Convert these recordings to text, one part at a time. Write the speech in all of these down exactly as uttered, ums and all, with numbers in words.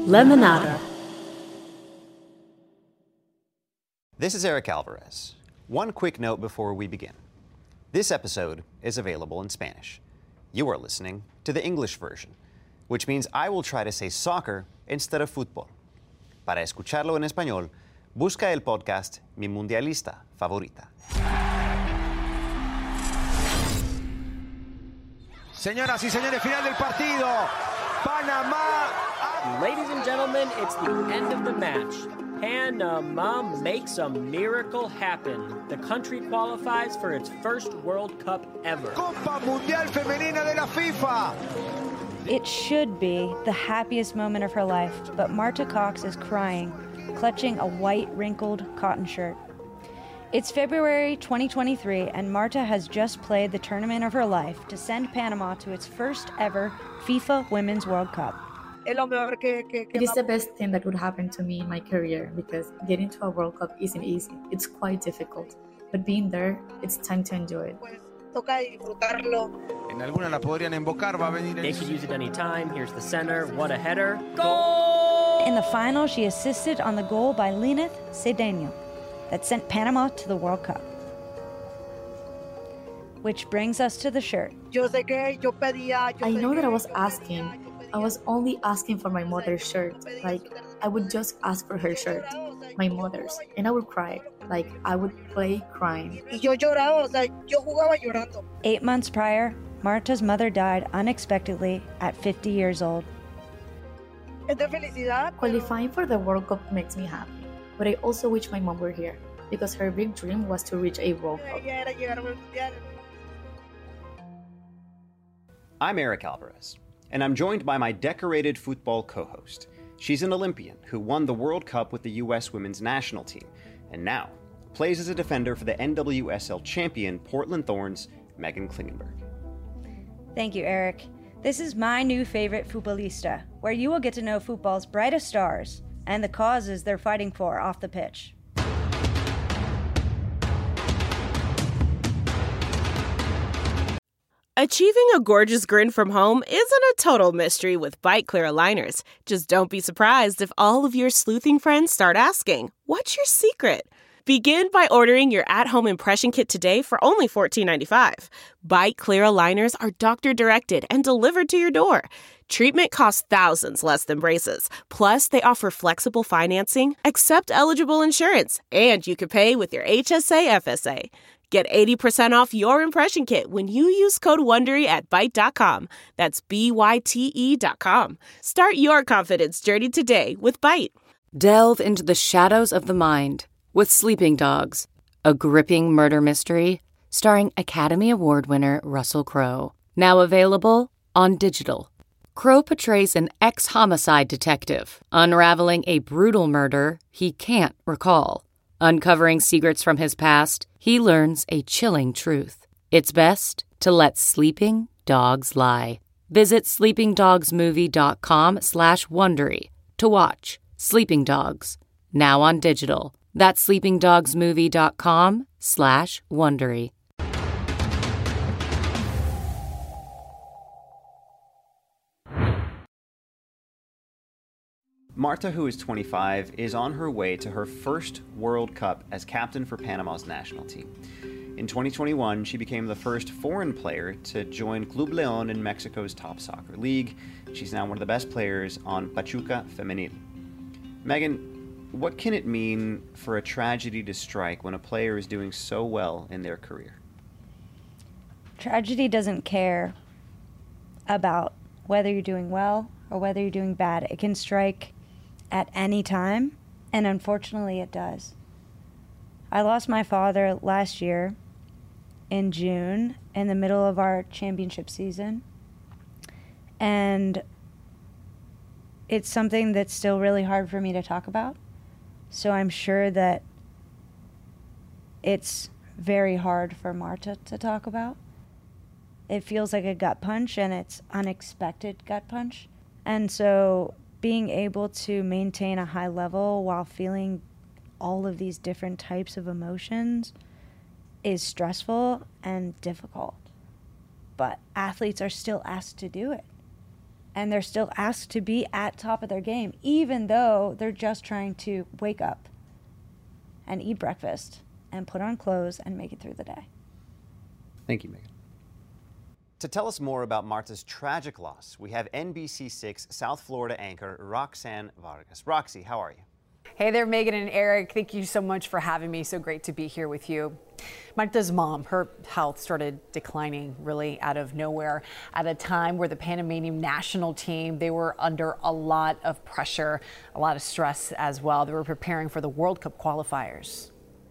Lemonada. This is Eric Alvarez. One quick note before we begin. This episode is available in Spanish. You are listening to the English version, which means I will try to say soccer instead of fútbol. Para escucharlo en español, busca el podcast Mi Mundialista Favorita. Señoras y señores, final del partido. Panamá. Ladies and gentlemen, it's the end of the match. Panama makes a miracle happen. The country qualifies for its first World Cup ever. Copa Mundial Femenina de la FIFA. It should be the happiest moment of her life, but Marta Cox is crying, clutching a white, wrinkled cotton shirt. It's February twenty twenty-three, and Marta has just played the tournament of her life to send Panama to its first ever FIFA Women's World Cup. It is the best thing that would happen to me in my career because getting to a World Cup isn't easy. It's quite difficult. But being there, it's time to enjoy it. En alguna la podrían invocar, va a venir They el... could use it any time. Here's the center. What a header. Goal! In the final, she assisted on the goal by Lyneth Cedeno that sent Panama to the World Cup. Which brings us to the shirt. I know that I was asking. I was only asking for my mother's shirt. Like, I would just ask for her shirt. My mother's. And I would cry. Like, I would play crying. Eight months prior, Marta's mother died unexpectedly at fifty years old. Qualifying for the World Cup makes me happy. But I also wish my mom were here. Because her big dream was to reach a World Cup. I'm Eric Alvarez, and I'm joined by my decorated football co-host. She's an Olympian who won the World Cup with the U S women's national team, and now plays as a defender for the N W S L champion Portland Thorns, Megan Klingenberg. Thank you, Eric. This is my new favorite Futbolista, where you will get to know football's brightest stars and the causes they're fighting for off the pitch. Achieving a gorgeous grin from home isn't a total mystery with Byte Clear aligners. Just don't be surprised if all of your sleuthing friends start asking, "What's your secret?" Begin by ordering your at-home impression kit today for only fourteen ninety-five. Byte Clear aligners are doctor-directed and delivered to your door. Treatment costs thousands less than braces. Plus, they offer flexible financing, accept eligible insurance, and you can pay with your H S A F S A. Get eighty percent off your impression kit when you use code WONDERY at byte dot com. That's B Y T E dot com. Start your confidence journey today with Byte. Delve into the shadows of the mind with Sleeping Dogs, a gripping murder mystery starring Academy Award winner Russell Crowe. Now available on digital. Crowe portrays an ex-homicide detective unraveling a brutal murder he can't recall. Uncovering secrets from his past, he learns a chilling truth. It's best to let sleeping dogs lie. Visit sleeping dogs movie dot com slash Wondery to watch Sleeping Dogs, now on digital. That's sleeping dogs movie dot com slash Wondery. Marta, who is twenty-five, is on her way to her first World Cup as captain for Panama's national team. In twenty twenty-one, she became the first foreign player to join Club León in Mexico's top soccer league. She's now one of the best players on Pachuca Femenil. Megan, what can it mean for a tragedy to strike when a player is doing so well in their career? Tragedy doesn't care about whether you're doing well or whether you're doing bad. It can strike at any time, and unfortunately it does. I lost my father last year in June in the middle of our championship season, and it's something that's still really hard for me to talk about. So I'm sure that it's very hard for Marta to talk about. It feels like a gut punch, and it's unexpected gut punch. And so being able to maintain a high level while feeling all of these different types of emotions is stressful and difficult. But athletes are still asked to do it. and they're still asked to be at top of their game, even though they're just trying to wake up and eat breakfast and put on clothes and make it through the day. Thank you, Megan. To tell us more about Marta's tragic loss, we have N B C six South Florida anchor Roxanne Vargas. Roxy, how are you? Hey there, Megan and Eric. Thank you so much for having me. So great to be here with you. Marta's mom, her health started declining really out of nowhere at a time where the Panamanian national team, they were under a lot of pressure, a lot of stress as well. They were preparing for the World Cup qualifiers.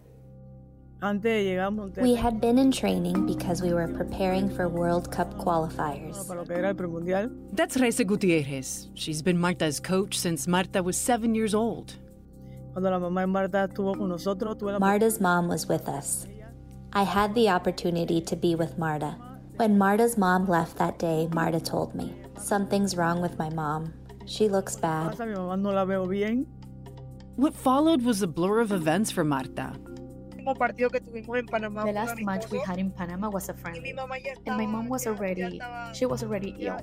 We had been in training because we were preparing for World Cup qualifiers. That's Reza Gutierrez. She's been Marta's coach since Marta was seven years old. Marta's mom was with us. I had the opportunity to be with Marta. When Marta's mom left that day, Marta told me, "Something's wrong with my mom. She looks bad." What followed was a blur of events for Marta. The last match we had in Panama was a friendly, and my mom was already, she was already ill.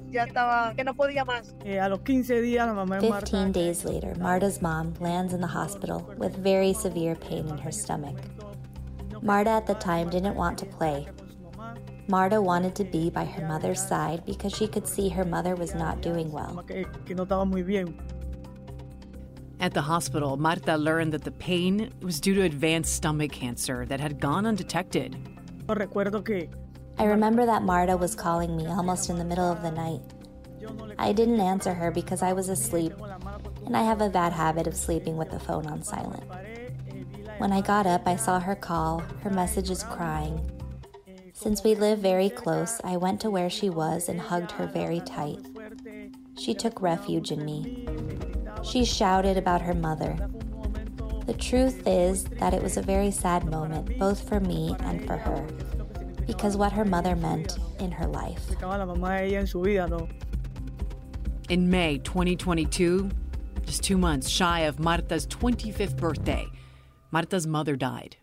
Fifteen days later, Marta's mom lands in the hospital with very severe pain in her stomach. Marta at the time didn't want to play. Marta wanted to be by her mother's side because she could see her mother was not doing well. At the hospital, Marta learned that the pain was due to advanced stomach cancer that had gone undetected. I remember that Marta was calling me almost in the middle of the night. I didn't answer her because I was asleep, and I have a bad habit of sleeping with the phone on silent. When I got up, I saw her call, her messages crying. Since we live very close, I went to where she was and hugged her very tight. She took refuge in me. She shouted about her mother. The truth is that it was a very sad moment, both for me and for her, because what her mother meant in her life. In May twenty twenty-two, just two months shy of Marta's twenty-fifth birthday, Marta's mother died.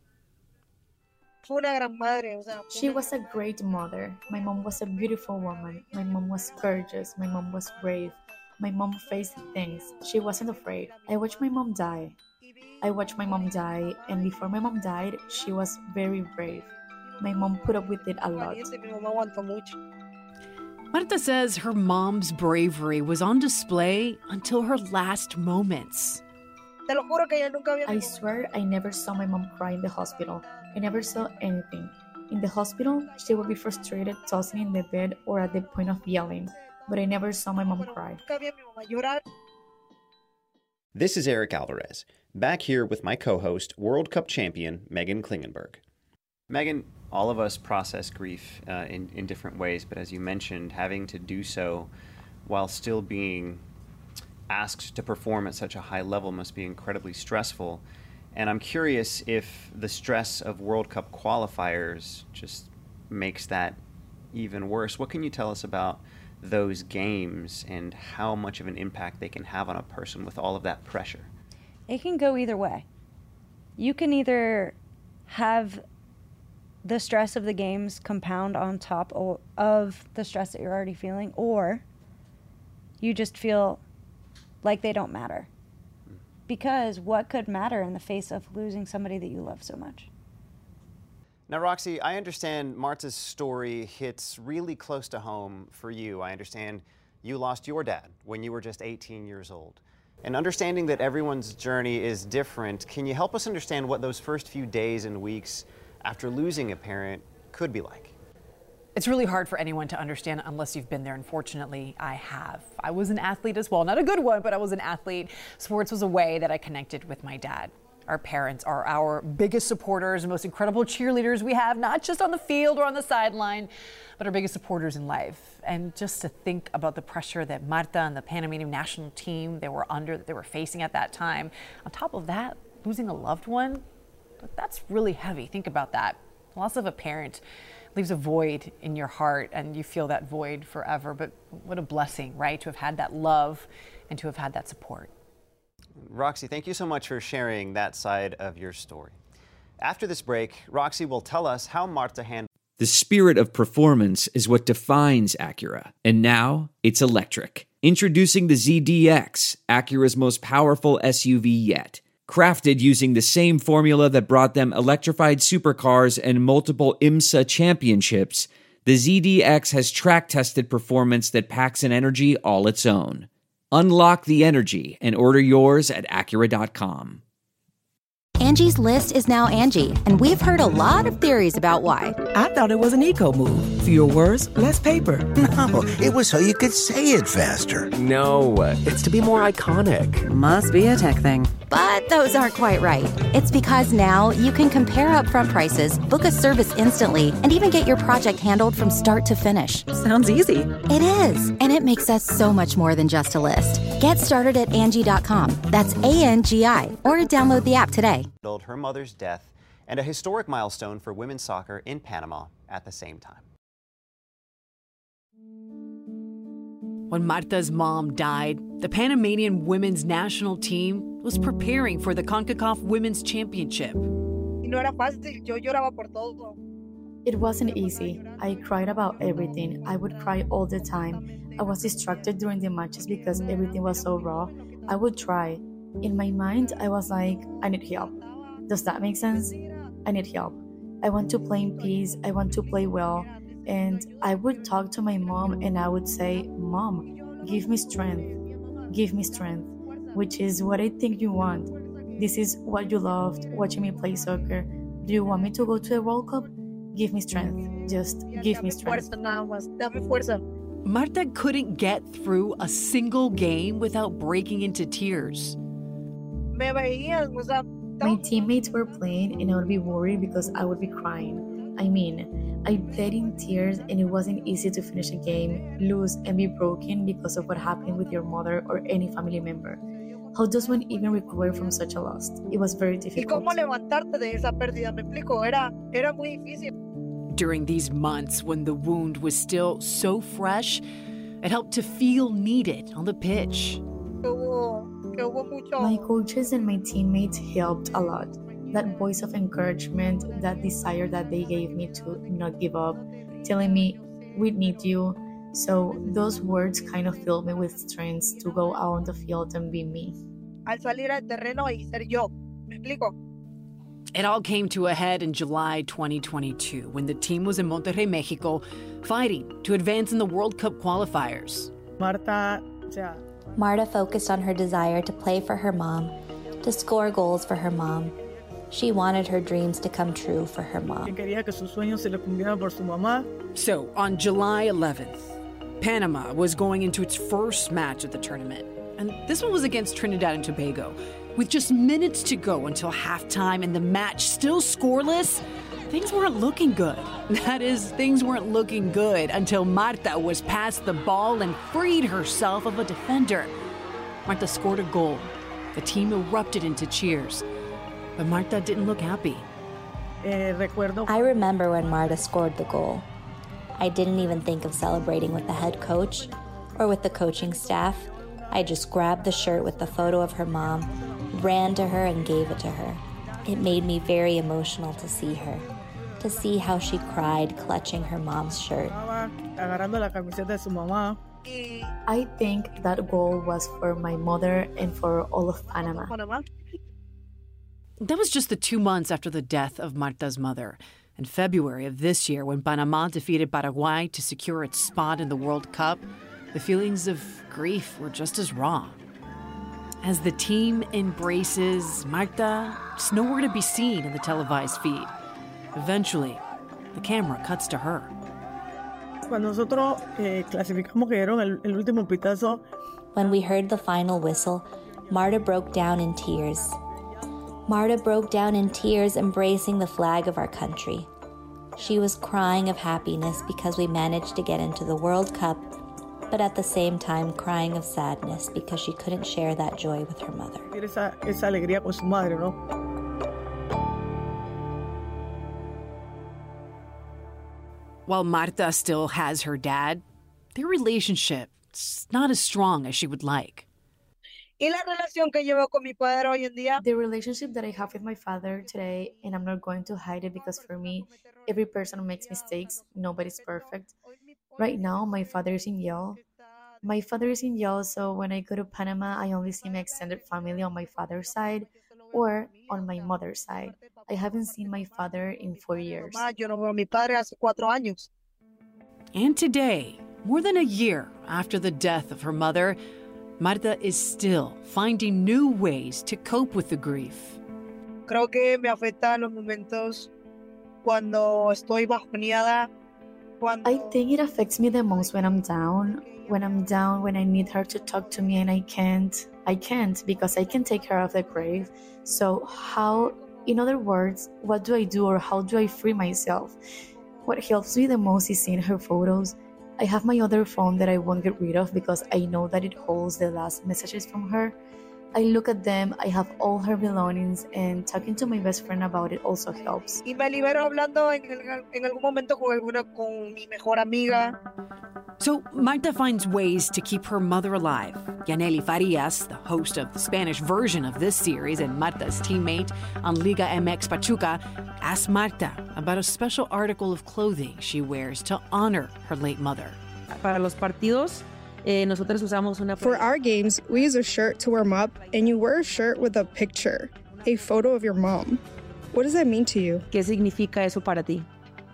She was a great mother. My mom was a beautiful woman. My mom was courageous. My mom was brave. My mom faced things. She wasn't afraid. I watched my mom die. I watched my mom die, and before my mom died, she was very brave. My mom put up with it a lot. Marta says her mom's bravery was on display until her last moments. I swear I never saw my mom cry in the hospital. I never saw anything. In the hospital, she would be frustrated, tossing in the bed or at the point of yelling. But I never saw my mom cry. This is Eric Alvarez, back here with my co-host, World Cup champion Megan Klingenberg. Megan, all of us process grief uh, in, in different ways, but as you mentioned, having to do so while still being asked to perform at such a high level must be incredibly stressful. And I'm curious if the stress of World Cup qualifiers just makes that even worse. What can you tell us about those games and how much of an impact they can have on a person with all of that pressure? It can go either way. You can either have the stress of the games compound on top of the stress that you're already feeling, or you just feel like they don't matter. Because what could matter in the face of losing somebody that you love so much? Now, Roxy, I understand Marta's story hits really close to home for you. I understand you lost your dad when you were just eighteen years old. And understanding that everyone's journey is different, can you help us understand what those first few days and weeks after losing a parent could be like? It's really hard for anyone to understand unless you've been there. Unfortunately, I have. I was an athlete as well. Not a good one, but I was an athlete. Sports was a way that I connected with my dad. Our parents are our biggest supporters and most incredible cheerleaders we have, not just on the field or on the sideline, but our biggest supporters in life. And just to think about the pressure that Marta and the Panamanian national team they were under, that they were facing at that time. On top of that, losing a loved one, that's really heavy. Think about that. The loss of a parent leaves a void in your heart, and you feel that void forever. But what a blessing, right? To have had that love and to have had that support. Roxy, thank you so much for sharing that side of your story. After this break, Roxy will tell us how Marta handled The spirit of performance is what defines Acura, and now it's electric. Introducing the Z D X, Acura's most powerful S U V yet. Crafted using the same formula that brought them electrified supercars and multiple IMSA championships, the Z D X has track-tested performance that packs an energy all its own. Unlock the energy and order yours at Acura dot com. Angie's List is now Angie, and we've heard a lot of theories about why. I thought it was an eco move. Fewer words, less paper. No, it was so you could say it faster. No, it's to be more iconic. Must be a tech thing. But those aren't quite right. It's because now you can compare upfront prices, book a service instantly, and even get your project handled from start to finish. Sounds easy. It is, and it makes us so much more than just a list. Get started at Angie dot com. That's A N G I, or download the app today. Her mother's death and a historic milestone for women's soccer in Panama at the same time. When Marta's mom died, the Panamanian women's national team was preparing for the CONCACAF Women's Championship. It wasn't easy. I cried about everything. I would cry all the time. I was distracted during the matches because everything was so raw. I would try. In my mind, I was like, I need help. Does that make sense? I need help. I want to play in peace. I want to play well. And I would talk to my mom and I would say, Mom, give me strength. Give me strength. Which is what I think you want. This is what you loved, watching me play soccer. Do you want me to go to the World Cup? Give me strength. Just give me strength. Marta couldn't get through a single game without breaking into tears. My teammates were playing and I would be worried because I would be crying. I mean, I played in tears and it wasn't easy to finish a game, lose, and be broken because of what happened with your mother or any family member. How does one even recover from such a loss? It was very difficult. During these months when the wound was still so fresh, it helped to feel needed on the pitch. My coaches and my teammates helped a lot. That voice of encouragement, that desire that they gave me to not give up, telling me, we need you. So those words kind of filled me with strength to go out on the field and be me. It all came to a head in July twenty twenty-two when the team was in Monterrey, Mexico, fighting to advance in the World Cup qualifiers. Marta, yeah. Marta focused on her desire to play for her mom, to score goals for her mom. She wanted her dreams to come true for her mom. So, on July eleventh, Panama was going into its first match of the tournament. And this one was against Trinidad and Tobago. With just minutes to go until halftime and the match still scoreless, things weren't looking good. That is, things weren't looking good until Marta was past the ball and freed herself of a defender. Marta scored a goal. The team erupted into cheers. But Marta didn't look happy. I remember when Marta scored the goal. I didn't even think of celebrating with the head coach or with the coaching staff. I just grabbed the shirt with the photo of her mom, ran to her and gave it to her. It made me very emotional to see her, to see how she cried clutching her mom's shirt. I think that goal was for my mother and for all of Panama. That was just the two months after the death of Marta's mother. In February of this year, when Panama defeated Paraguay to secure its spot in the World Cup, the feelings of grief were just as raw. As the team embraces Marta, it's nowhere to be seen in the televised feed. Eventually, the camera cuts to her. When we heard the final whistle, Marta broke down in tears. Marta broke down in tears, embracing the flag of our country. She was crying of happiness because we managed to get into the World Cup, but at the same time crying of sadness because she couldn't share that joy with her mother. While Marta still has her dad, their relationship is not as strong as she would like. ¿Y la relación que llevo con mi padre hoy en día? The relationship that I have with my father today, and I'm not going to hide it because for me, every person makes mistakes. Nobody's perfect. Right now, my father is in jail. My father is in jail, so when I go to Panama, I only see my extended family on my father's side or on my mother's side. I haven't seen my father in four years. Yo no veo a mi padre hace cuatro años. And today, more than a year after the death of her mother, Marta is still finding new ways to cope with the grief. Creo que me afecta en los momentos cuando estoy bajoneada. Cuando... I think it affects me the most when I'm down. When I'm down, when I need her to talk to me and I can't. I can't because I can take her off the grave. So how, in other words, what do I do or how do I free myself? What helps me the most is seeing her photos. I have my other phone that I won't get rid of because I know that it holds the last messages from her. I look at them, I have all her belongings, and talking to my best friend about it also helps. Y me libero hablando en, en algún momento con alguna con mi mejor amiga. So Marta finds ways to keep her mother alive. Yaneli Farias, the host of the Spanish version of this series and Marta's teammate on Liga M X Pachuca, asked Marta about a special article of clothing she wears to honor her late mother. Para los partidos, eh, nosotros usamos una... For our games, we use a shirt to warm up, and you wear a shirt with a picture, a photo of your mom. What does that mean to you? ¿Qué significa eso para ti?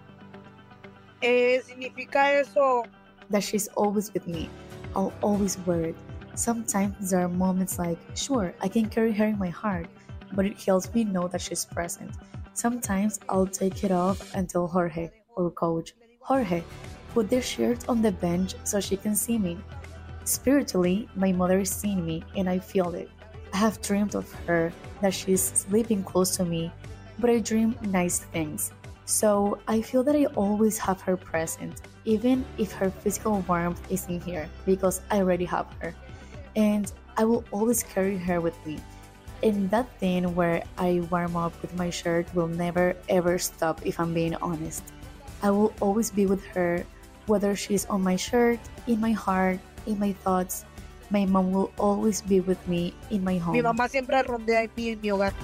Eh, significa eso... that she's always with me. I'll always wear it. Sometimes there are moments like, sure, I can carry her in my heart, but it helps me know that she's present. Sometimes I'll take it off and tell Jorge or coach, Jorge, put the shirt on the bench so she can see me. Spiritually, my mother is seeing me and I feel it. I have dreamed of her, that she's sleeping close to me, but I dream nice things. So I feel that I always have her present, even if her physical warmth isn't here, because I already have her. And I will always carry her with me. And that thing where I warm up with my shirt will never ever stop if I'm being honest. I will always be with her, whether she's on my shirt, in my heart, in my thoughts. My mom will always be with me in my home. Mi mamá siempre rondea en mí en mi hogar.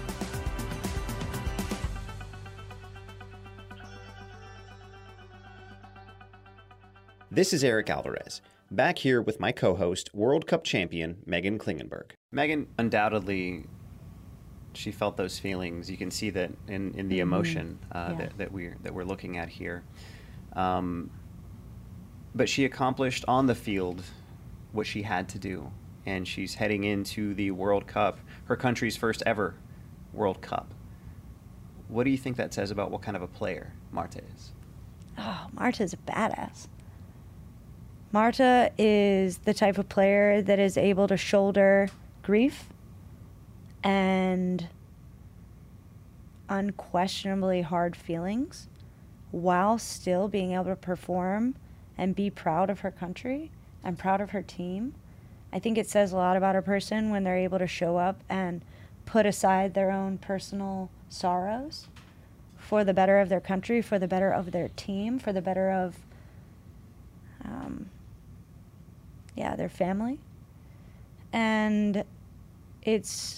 This is Eric Alvarez, back here with my co-host, World Cup champion Megan Klingenberg. Megan, undoubtedly, she felt those feelings. You can see that in, in the emotion uh, yeah. that, that we're that we're looking at here. Um, but she accomplished on the field what she had to do, and she's heading into the World Cup, her country's first ever World Cup. What do you think that says about what kind of a player Marta is? Oh, Marta's a badass. Marta is the type of player that is able to shoulder grief and unquestionably hard feelings while still being able to perform and be proud of her country and proud of her team. I think it says a lot about a person when they're able to show up and put aside their own personal sorrows for the better of their country, for the better of their team, for the better of um, yeah, their family. And it's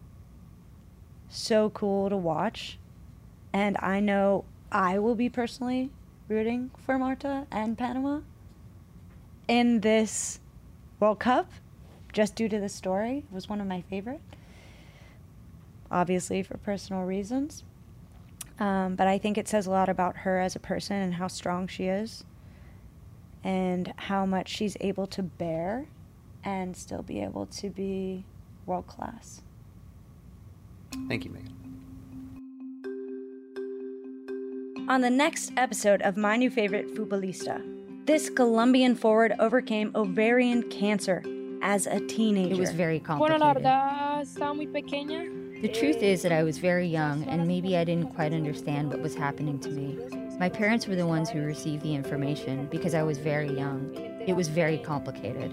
so cool to watch. And I know I will be personally rooting for Marta and Panama in this World Cup, just due to the story. It was one of my favorite, obviously for personal reasons. Um, but I think it says a lot about her as a person and how strong she is, and how much she's able to bear and still be able to be world class. Thank you, Megan. On the next episode of My New Favorite Futbolista, this Colombian forward overcame ovarian cancer as a teenager. It was very complicated. The truth is that I was very young, and maybe I didn't quite understand what was happening to me. My parents were the ones who received the information because I was very young. It was very complicated.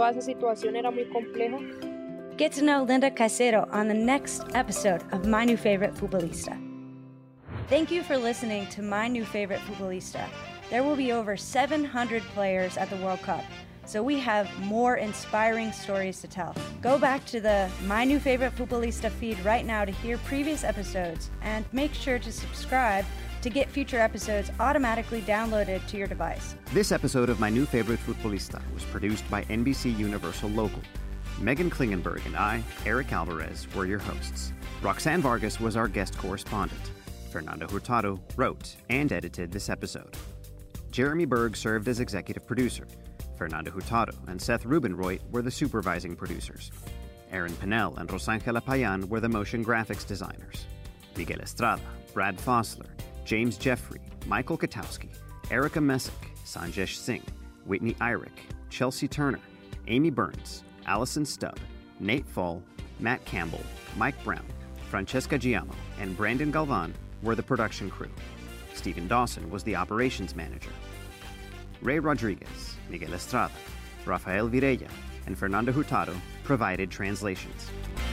Get to know Linda Casero on the next episode of My New Favorite Futbolista. Thank you for listening to My New Favorite Futbolista. There will be over seven hundred players at the World Cup, so we have more inspiring stories to tell. Go back to the My New Favorite Futbolista feed right now to hear previous episodes, and make sure to subscribe to get future episodes automatically downloaded to your device. This episode of My New Favorite Futbolista was produced by N B C Universal Local. Megan Klingenberg and I, Eric Alvarez, were your hosts. Roxanne Vargas was our guest correspondent. Fernando Hurtado wrote and edited this episode. Jeremy Berg served as executive producer. Fernando Hurtado and Seth Rubinroy were the supervising producers. Aaron Pinnell and Rosangela Payan were the motion graphics designers. Miguel Estrada, Brad Fossler, James Jeffrey, Michael Katowski, Erica Messick, Sanjesh Singh, Whitney Irick, Chelsea Turner, Amy Burns, Allison Stubb, Nate Fall, Matt Campbell, Mike Brown, Francesca Giamo, and Brandon Galvan were the production crew. Stephen Dawson was the operations manager. Ray Rodriguez, Miguel Estrada, Rafael Virella, and Fernando Hurtado provided translations.